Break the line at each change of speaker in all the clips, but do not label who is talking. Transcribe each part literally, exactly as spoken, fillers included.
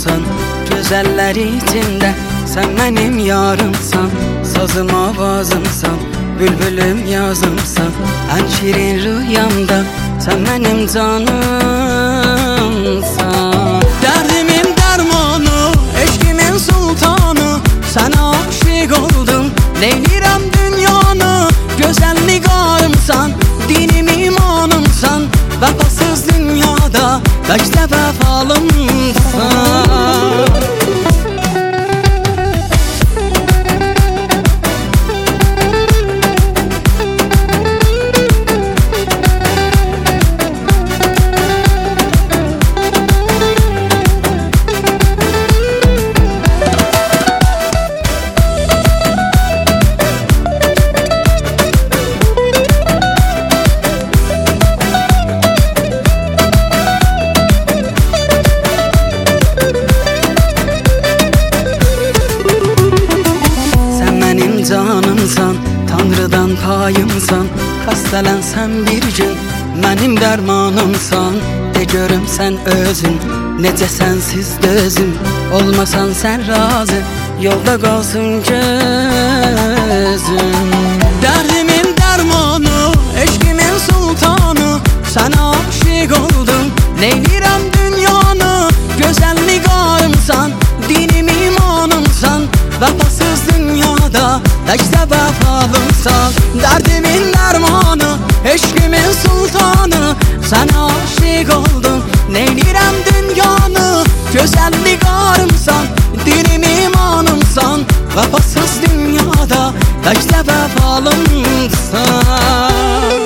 yarımsan, gözəllər içində sən mənim yarımsan. Sazım avazımsan, bülbülüm yazımsan, ən şirin rüyamda sən mənim canımsan. Dərdimin dərmanı, eşkimin sultanı, sənə aşiq oldum, neylirəm dünyanı. Gözəl nigarımsan, dinim imanımsan, vəfasız dünyada təkcə vəfalımsan. Canımsan, Tanrıdan payımsan, xəstələnsən bir gün mənim dərmanımsan. De görüm sən özün, necə sənsiz dözüm, olmasan sən razı, yolda qalsın gözüm. Dərdimin dərmanı, eşkimin sultanı, sənə aşiq oldum, neylirəm dünyanı. Gözəl nigarımsan, dinim imanımsan, vəfasız dünyada təkcə vəfalımsan. Dərdimin dərmanı, eşkimin sultanı, sənə aşiq oldum, neylirəm dünyanı. Gözəl nigarımsan, dinim imanımsan, vəfasız dünyada təkcə vəfalımsan.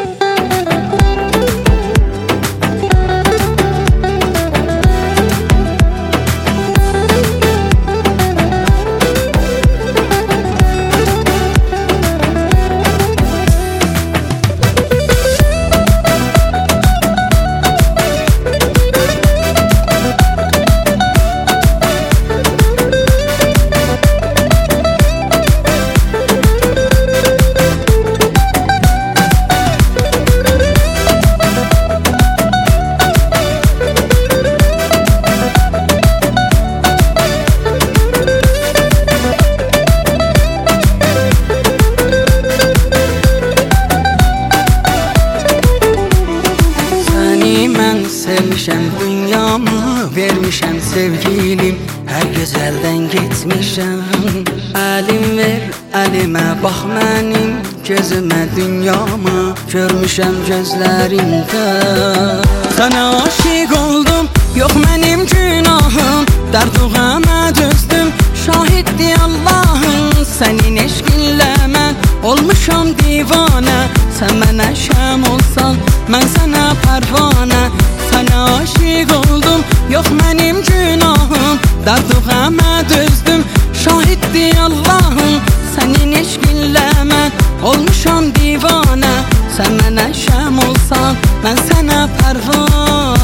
Sevmişəm dünyamı, vermişəm sevgilim, hər gözəldən getmişəm. Əlim ver əlimə, bax mənim gözümə, dünyamı görmüşəm gözlərində. Sənə aşiq oldum, yox mənim günahım, dərd-qəmə dözdüm, şahiddi Allahım. Sənin eşqinlə mən olmuşam divanə, sən mənə şəm olsan, mən sənə pərvanə. Sənə aşiq oldum, yox mənim günahım, dərd-qəmə dözdüm, şahiddi Allahım. Sənin eşqinlə mən olmuşam divanə, sən mənə şəm olsan, mən sənə pərvanə.